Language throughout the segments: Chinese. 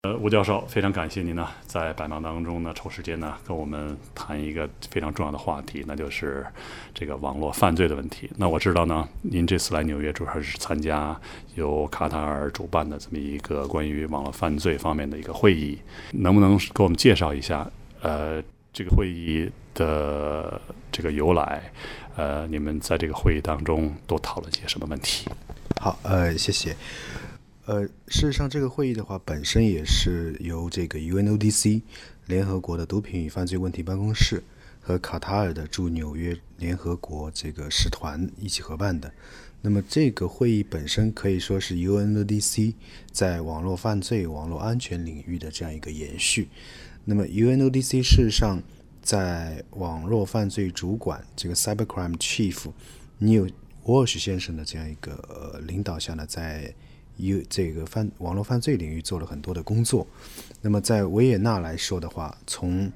吴教授，非常感谢您呢，在百忙当中呢抽时间呢跟我们谈一个非常重要的话题，那就是这个网络犯罪的问题。那我知道呢，您这次来纽约主要是参加由卡塔尔主办的这么一个关于网络犯罪方面的一个会议，能不能给我们介绍一下这个会议的这个由来？你们在这个会议当中都讨论些什么问题？ 好，谢谢。事实上，这个会议的话，本身也是由这个 UNODC 联合国的毒品与犯罪问题办公室和卡塔尔的驻纽约联合国这个使团一起合办的。那么，这个会议本身可以说是 UNODC 在网络犯罪、网络安全领域的这样一个延续。那么 UNODC 事实上在网络犯罪主管这个 Cybercrime Chief Neil Walsh 先生的这样一个领导下呢，在这个网络犯罪领域做了很多的工作。那么在维也纳来说的话，从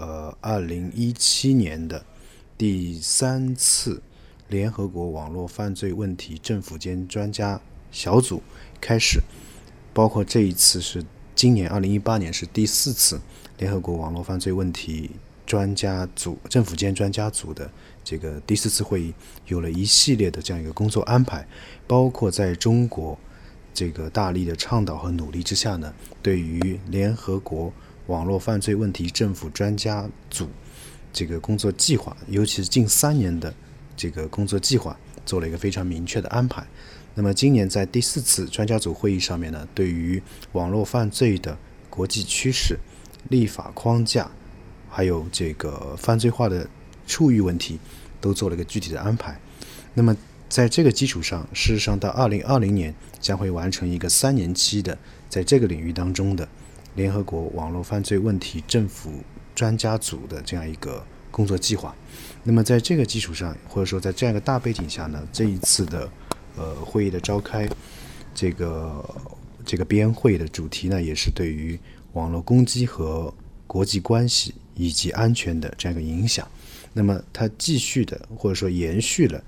2017年的第3次联合国网络犯罪问题政府间专家小组开始，包括这一次是今年2018年是第4次联合国网络犯罪问题专家组政府间专家组的这个第4次会议，有了一系列的这样一个工作安排，包括在中国这个大力的倡导和努力之下呢，对于联合国网络犯罪问题政府专家组这个工作计划，尤其是近3年的这个工作计划做了一个非常明确的安排。那么今年在第4次专家组会议上面呢，对于网络犯罪的国际趋势、立法框架还有这个犯罪化的处遇问题都做了一个具体的安排。那么在这个基础上，事实上到2020年将会完成一个3年期的在这个领域当中的联合国网络犯罪问题政府专家组的这样一个工作计划。那么在这个基础上，或者说在这样一个大背景下呢，这一次的会议的召开，这个编会的主题呢，也是对于网络攻击和国际关系以及安全的这样一个影响。那么它继续的或者说延续了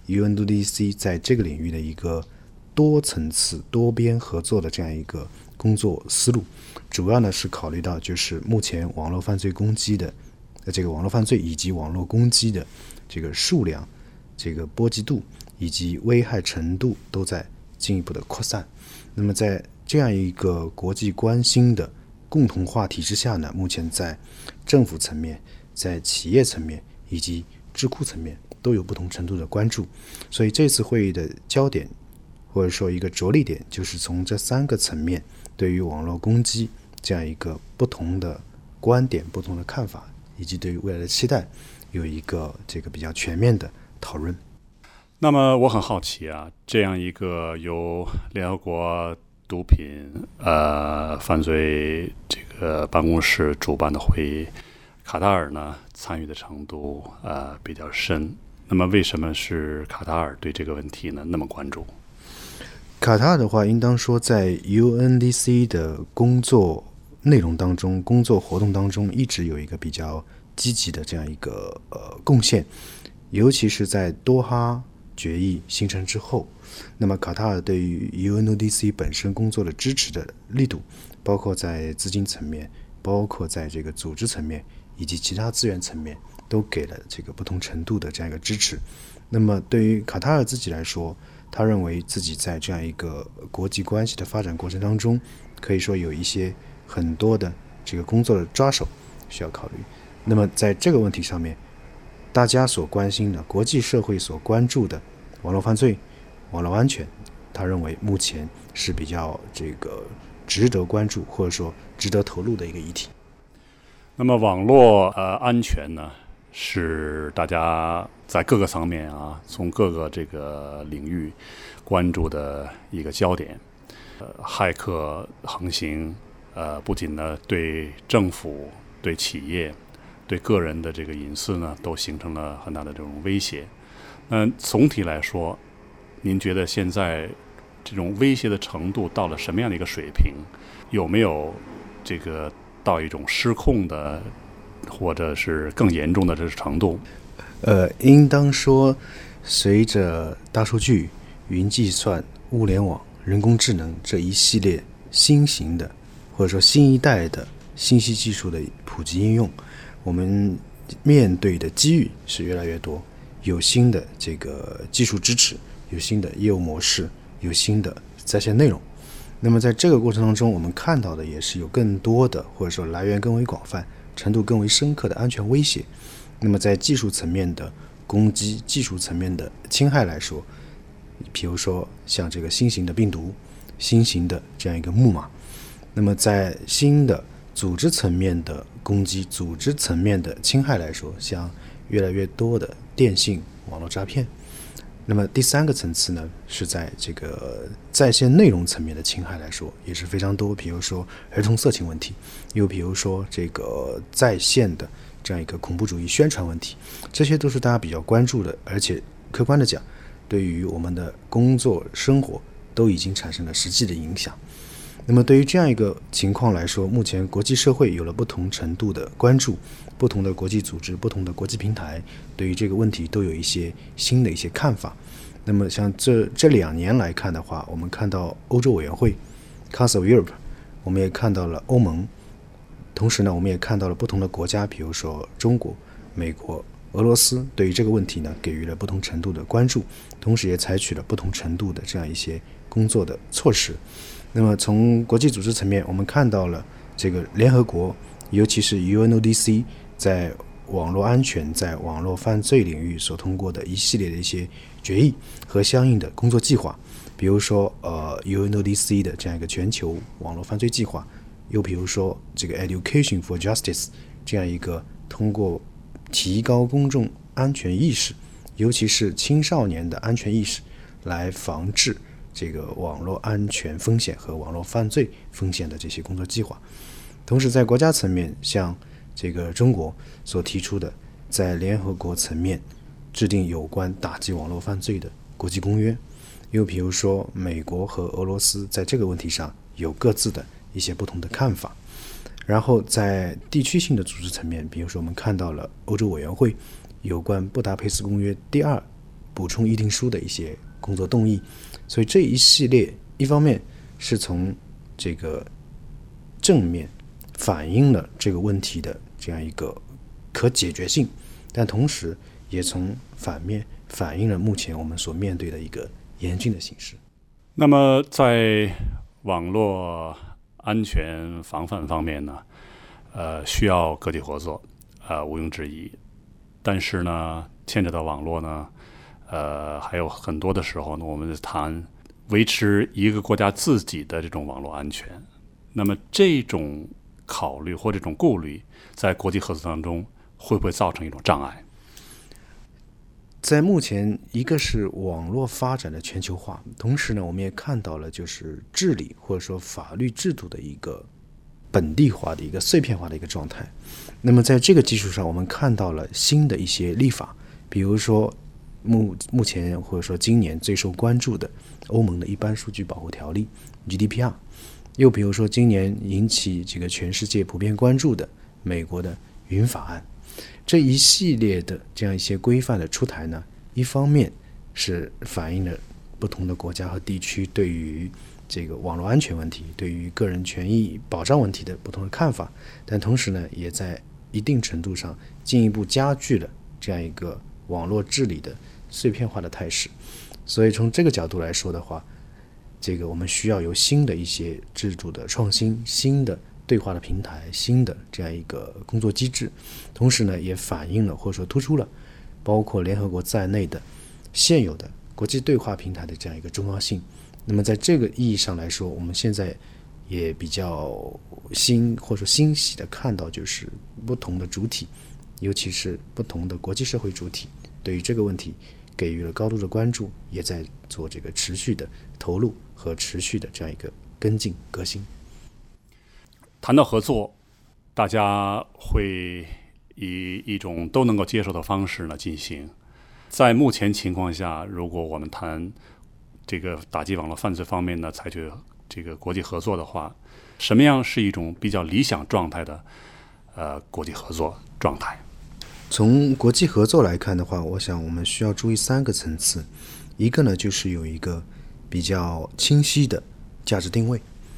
UNODC 在这个领域的一个多层次多边合作的这样一个工作思路，主要呢是考虑到就是目前网络犯罪攻击的这个网络犯罪以及网络攻击的这个数量、这个波及度以及危害程度都在进一步的扩散。那么在这样一个国际关心的共同话题之下呢，目前在政府层面、在企业层面以及智库层面都有不同程度的关注。所以这次会议的焦点或者说一个着力点，就是从这3个层面对于网络攻击这样一个不同的观点、不同的看法以及对于未来的期待有一个这个比较全面的讨论。 那么我很好奇啊，这样一个由联合国毒品犯罪这个办公室主办的会议，卡塔尔呢参与的程度比较深。那么为什么是卡塔尔对这个问题呢那么关注？ 卡塔尔的话，应当说在 UNDC 的工作内容当中、工作活动当中，一直有一个比较积极的这样一个贡献，尤其是在多哈决议形成之后，那么卡塔尔对于 UNODC 本身工作的支持的力度，包括在资金层面，包括在这个组织层面以及其他资源层面，都给了这个不同程度的这样一个支持。那么对于卡塔尔自己来说，他认为自己在这样一个国际关系的发展过程当中，可以说有一些很多的这个工作的抓手需要考虑。那么在这个问题上面，大家所关心的、国际社会所关注的网络犯罪、网络安全，他认为目前是比较这个值得关注或者说值得投入的一个议题。 那么网络安全呢，是大家在各个层面从各个这个领域关注的一个焦点。骇客横行，不仅呢对政府、对企业、对个人的这个隐私呢，都形成了很大的这种威胁。那总体来说，您觉得现在这种威胁的程度到了什么样的一个水平？有没有这个到一种失控的，或者是更严重的这程度？ 应当说，随着大数据、云计算、物联网、人工智能这一系列新型的或者说新一代的信息技术的普及应用，我们面对的机遇是越来越多，有新的这个技术支持，有新的业务模式，有新的在线内容。那么在这个过程当中，我们看到的也是有更多的，或者说来源更为广泛、程度更为深刻的安全威胁。那么在技术层面的攻击、技术层面的侵害来说，比如说像这个新型的病毒、新型的这样一个木马。那么在新的组织层面的攻击、组织层面的侵害来说，像越来越多的电信网络诈骗。那么第三个层次呢，是在这个在线内容层面的侵害来说也是非常多，比如说儿童色情问题，又比如说这个在线的这样一个恐怖主义宣传问题，这些都是大家比较关注的，而且客观的讲，对于我们的工作生活都已经产生了实际的影响。那么对于这样一个情况来说，目前国际社会有了不同程度的关注，不同的国际组织、不同的国际平台对于这个问题都有一些新的一些看法。那么像这2年来看的话，我们看到欧洲委员会 Council of Europe， 我们也看到了欧盟，同时呢我们也看到了不同的国家，比如说中国、美国、俄罗斯对于这个问题呢给予了不同程度的关注，同时也采取了不同程度的这样一些工作的措施。那么从国际组织层面，我们看到了这个联合国，尤其是 UNODC 在网络安全、在网络犯罪领域所通过的一系列的一些决议和相应的工作计划，比如说UNODC 的这样一个全球网络犯罪计划，又比如说这个 Education for Justice 这样一个通过提高公众安全意识，尤其是青少年的安全意识，来防治这个网络安全风险和网络犯罪风险的这些工作计划。同时在国家层面，像这个中国所提出的在联合国层面制定有关打击网络犯罪的国际公约，又比如说美国和俄罗斯在这个问题上有各自的一些不同的看法。然后在地区性的组织层面，比如说我们看到了欧洲委员会有关布达佩斯公约第2补充议定书的一些工作动议。所以这一系列一方面是从这个正面反映了这个问题的这样一个可解决性，但同时也从反面反映了目前我们所面对的一个严峻的形势。 那么在网络安全防范方面呢，需要各地合作，毋庸置疑。但是呢，牵扯到网络呢，还有很多的时候呢，我们谈维持一个国家自己的这种网络安全。那么这种考虑或这种顾虑，在国际合作当中会不会造成一种障碍？ 在目前，一个是网络发展的全球化，同时呢，我们也看到了就是治理或者说法律制度的一个本地化的一个碎片化的一个状态。那么在这个基础上，我们看到了新的一些立法，比如说目前或者说今年最受关注的欧盟的一般数据保护条例 GDPR， 又比如说今年引起这个全世界普遍关注的美国的云法案。这一系列的这样一些规范的出台呢，一方面是反映了不同的国家和地区对于这个网络安全问题、对于个人权益保障问题的不同的看法，但同时呢，也在一定程度上进一步加剧了这样一个网络治理的碎片化的态势。所以从这个角度来说的话，这个我们需要有新的一些制度的创新、新的对话的平台、新的这样一个工作机制，同时呢，也反映了或者说突出了包括联合国在内的现有的国际对话平台的这样一个重要性。那么在这个意义上来说，我们现在也比较或者说欣喜的看到，就是不同的主体，尤其是不同的国际社会主体，对于这个问题给予了高度的关注，也在做这个持续的投入和持续的这样一个跟进革新。 谈到合作，大家会以一种都能够接受的方式呢进行。在目前情况下，如果我们谈这个打击网络犯罪方面呢，采取这个国际合作的话，什么样是一种比较理想状态的国际合作状态？ 从国际合作来看的话，我想我们需要注意3个层次。一个呢，就是有一个比较清晰的价值定位；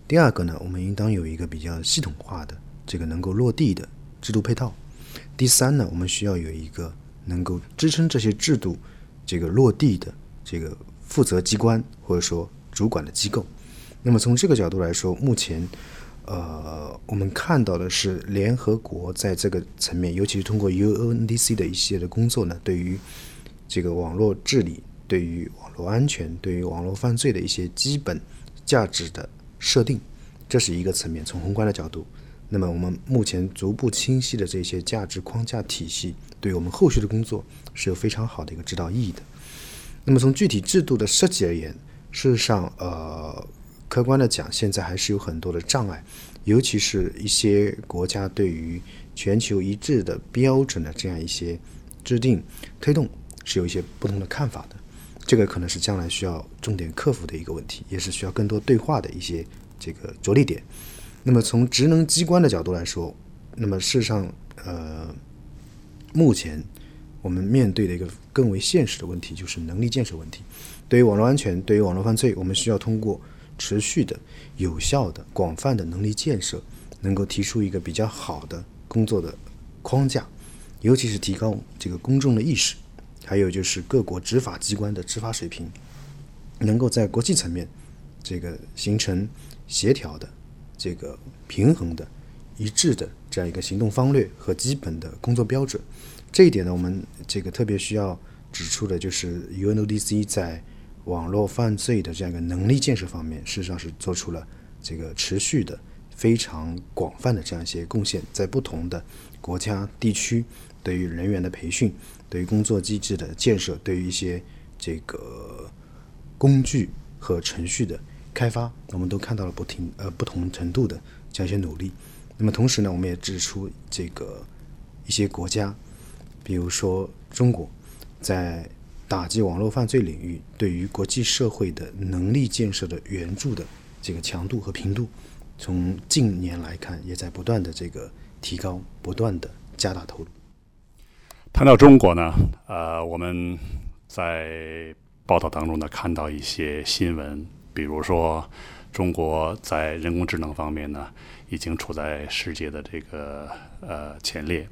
第二个呢，我们应当有一个比较系统化的这个能够落地的制度配套。第三呢，我们需要有一个能够支撑这些制度这个落地的这个负责机关或者说主管的机构。那么从这个角度来说，目前我们看到的是联合国在这个层面，尤其是通过 UNODC 的一些的工作呢，对于这个网络治理、对于网络安全、对于网络犯罪的一些基本价值的设定，这是一个层面，从宏观的角度。那么我们目前逐步清晰的这些价值框架体系，对于我们后续的工作是有非常好的一个指导意义的。那么从具体制度的设计而言，事实上客观的讲，现在还是有很多的障碍，尤其是一些国家对于全球一致的标准的这样一些制定推动是有一些不同的看法的。这个可能是将来需要重点克服的一个问题，也是需要更多对话的一些这个着力点。那么从职能机关的角度来说，那么事实上目前我们面对的一个更为现实的问题就是能力建设问题。对于网络安全，对于网络犯罪，我们需要通过持续的、有效的、广泛的能力建设，能够提出一个比较好的工作的框架，尤其是提高这个公众的意识，还有就是各国执法机关的执法水平，能够在国际层面这个形成协调的、这个平衡的、一致的这样一个行动方略和基本的工作标准。这一点呢，我们这个特别需要指出的就是 UNODC 在网络犯罪的这样一个能力建设方面，事实上是做出了这个持续的、非常广泛的这样一些贡献，在不同的国家地区，对于人员的培训、对于工作机制的建设、对于一些这个工具和程序的开发，我们都看到了不同程度的这样一些努力。那么同时呢，我们也指出这个一些国家，比如说中国，在打击网络犯罪领域对于国际社会的能力建设的援助的这个强度和频度，从近年来看也在不断的这个提高，不断的加大投入。 谈到中国呢，我们在报道当中呢看到一些新闻，比如说中国在人工智能方面呢已经处在世界的这个前列，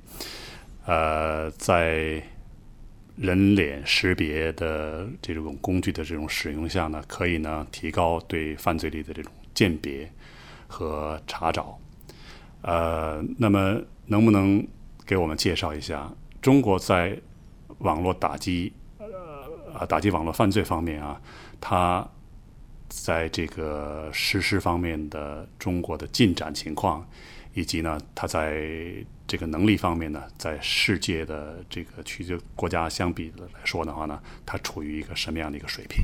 在人脸识别的这种工具的这种使用下呢，可以呢提高对犯罪率的这种鉴别和查找。那么能不能给我们介绍一下中国在网络打击网络犯罪方面啊，它在这个实施方面的中国的进展情况，以及呢它在这个能力方面呢，在世界的这个区域国家相比来说的话呢，它处于一个什么样的一个水平？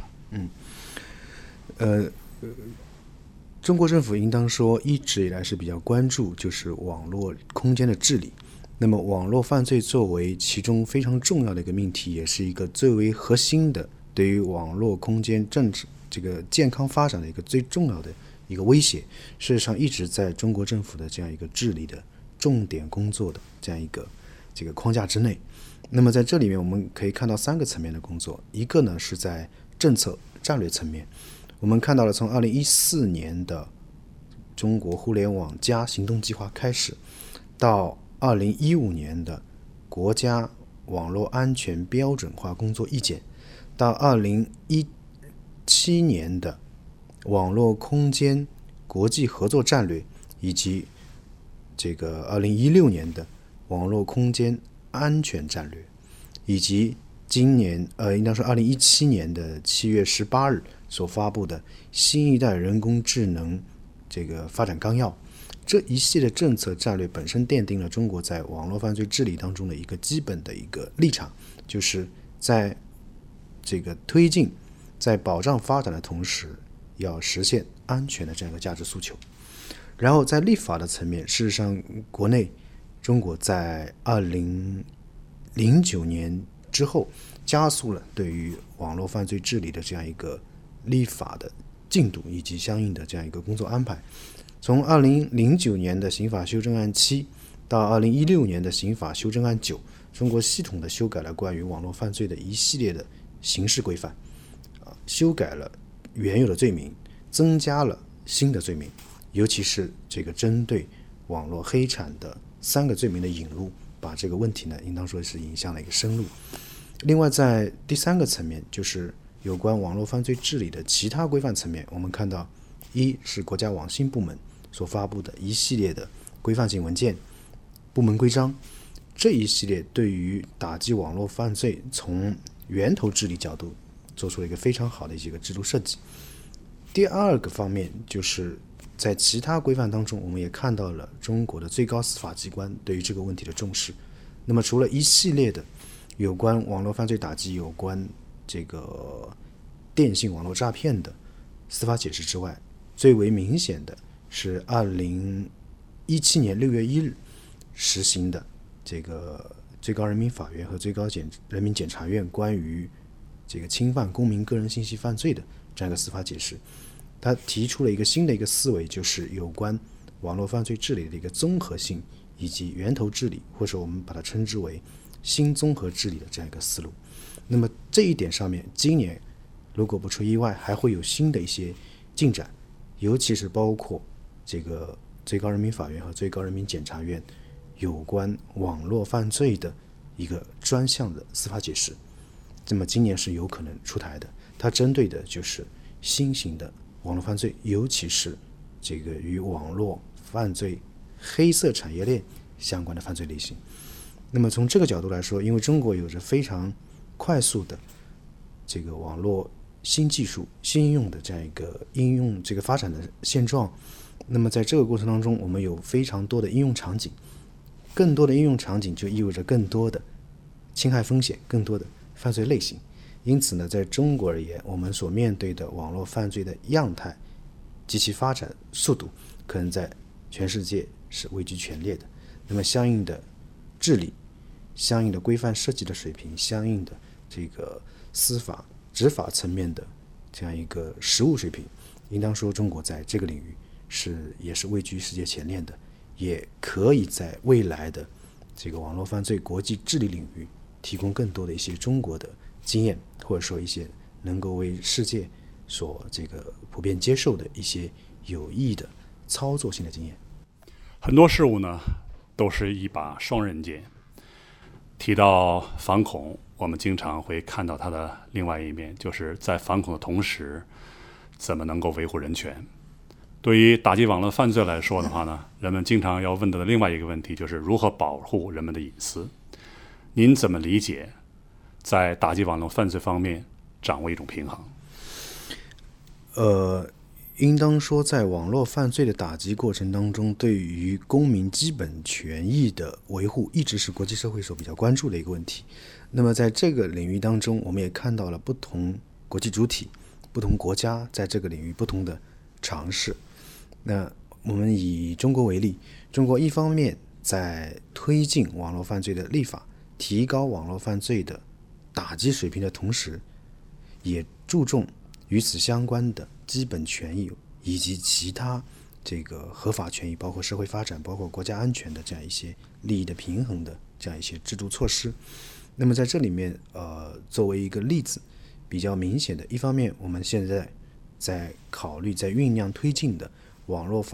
中国政府应当说一直以来是比较关注就是网络空间的治理。那么网络犯罪作为其中非常重要的一个命题，也是一个最为核心的对于网络空间政治这个健康发展的一个最重要的一个威胁，事实上一直在中国政府的这样一个治理的重点工作的这样一个这个框架之内。那么在这里面我们可以看到3个层面的工作，一个呢是在政策战略层面，我们看到了从2014年的中国互联网+行动计划开始，到2015年的国家网络安全标准化工作意见，到2017年的网络空间国际合作战略，以及这个2016年的网络空间安全战略，以及今年应当说2017年的7月18日所发布的新一代人工智能这个发展纲要。这一系列政策战略本身奠定了中国在网络犯罪治理当中的一个基本的一个立场，就是在这个推进在保障发展的同时，要实现安全的这样一个价值诉求。然后在立法的层面，事实上国内中国在2009年之后加速了对于网络犯罪治理的这样一个立法的进度以及相应的这样一个工作安排。从2009年的刑法修正案7到2016年的刑法修正案9，中国系统的修改了关于网络犯罪的一系列的刑事规范，修改了原有的罪名，增加了新的罪名， 尤其是这个针对网络黑产的3个罪名的引入，把这个问题呢，应当说是引向了一个深入。另外，在第3个层面，就是有关网络犯罪治理的其他规范层面，我们看到，一是国家网信部门所发布的一系列的规范性文件、部门规章，这一系列对于打击网络犯罪从源头治理角度做出了一个非常好的一个制度设计。第2个方面，就是在其他规范当中，我们也看到了中国的最高司法机关对于这个问题的重视。那么除了一系列的有关网络犯罪打击、有关这个电信网络诈骗的司法解释之外，最为明显的是2017年6月1日实行的这个最高人民法院和最高人民检察院关于这个侵犯公民个人信息犯罪的这样一个司法解释。他提出了一个新的一个思维，就是有关网络犯罪治理的一个综合性以及源头治理，或者我们把它称之为新综合治理的这样一个思路。那么这一点上面，今年如果不出意外，还会有新的一些进展，尤其是包括这个最高人民法院和最高人民检察院有关网络犯罪的一个专项的司法解释。那么今年是有可能出台的，它针对的就是新型的网络犯罪，尤其是这个与网络犯罪黑色产业链相关的犯罪类型。那么从这个角度来说，因为中国有着非常快速的这个网络新技术、新应用的这样一个应用这个发展的现状，那么在这个过程当中，我们有非常多的应用场景，更多的应用场景就意味着更多的侵害风险、更多的犯罪类型。因此呢，在中国而言，我们所面对的网络犯罪的样态及其发展速度，可能在全世界是位居前列的。那么相应的治理、相应的规范设计的水平、相应的这个司法执法层面的这样一个实务水平，应当说中国在这个领域也是位居世界前列的，也可以在未来的这个网络犯罪国际治理领域提供更多的一些中国的经验，或者说一些能够为世界所这个普遍接受的一些有益的操作性的经验。 很多事物呢都是一把双刃剑。提到反恐，我们经常会看到它的另外一面，就是在反恐的同时，怎么能够维护人权。对于打击网络犯罪来说的话呢，人们经常要问到的另外一个问题，就是如何保护人们的隐私。您怎么理解在打击网络犯罪方面掌握一种平衡？ 应当说在网络犯罪的打击过程当中，对于公民基本权益的维护一直是国际社会所比较关注的一个问题。那么在这个领域当中，我们也看到了不同国际主体、不同国家在这个领域不同的尝试。那我们以中国为例，中国一方面在推进网络犯罪的立法，提高网络犯罪的打击水平的同时，也注重与此相关的基本权益以及其他这个合法权益，包括社会发展、包括国家安全的这样一些利益的平衡的这样一些制度措施。那么在这里面，作为一个例子比较明显的，一方面我们现在在考虑在酝酿推进的网络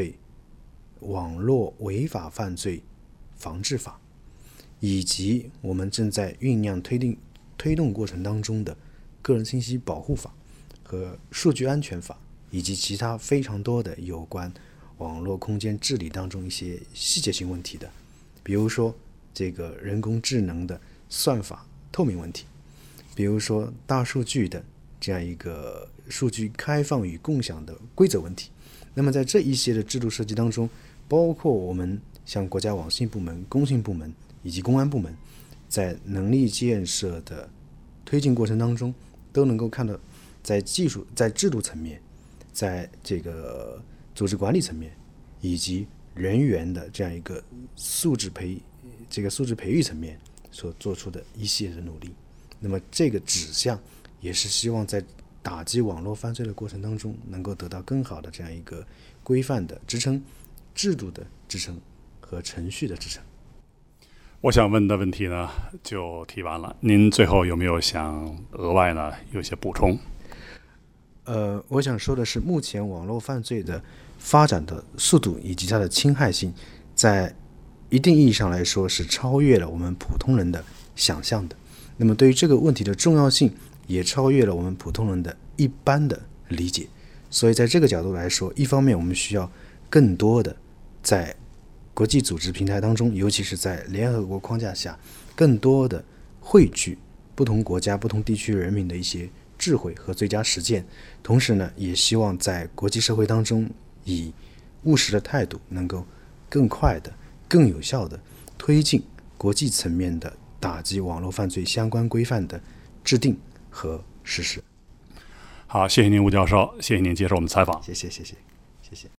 违法犯罪防治法，以及我们正在酝酿推动过程当中的个人信息保护法和数据安全法，以及其他非常多的有关网络空间治理当中一些细节性问题的，比如说这个人工智能的算法透明问题，比如说大数据的这样一个数据开放与共享的规则问题。那么在这一些的制度设计当中，包括我们像国家网信部门、工信部门以及公安部门在能力建设的推进过程当中，都能够看到在技术、在制度层面、在这个组织管理层面以及人员的这样一个素质培育层面所做出的一系列的努力。那么这个指向也是希望在打击网络犯罪的过程当中，能够得到更好的这样一个规范的支撑、制度的支撑和程序的支撑。 我想问的问题呢就提完了，您最后有没有想额外呢有些补充？ 我想说的是，目前网络犯罪的发展的速度以及它的侵害性，在一定意义上来说是超越了我们普通人的想象的。那么对于这个问题的重要性，也超越了我们普通人的一般的理解。所以在这个角度来说，一方面我们需要更多的在国际组织平台当中，尤其是在联合国框架下，更多的汇聚不同国家、不同地区人民的一些智慧和最佳实践。同时呢，也希望在国际社会当中，以务实的态度，能够更快的、更有效的推进国际层面的打击网络犯罪相关规范的制定和实施。 好，谢谢您，吴教授，谢谢您接受我们采访。 谢谢。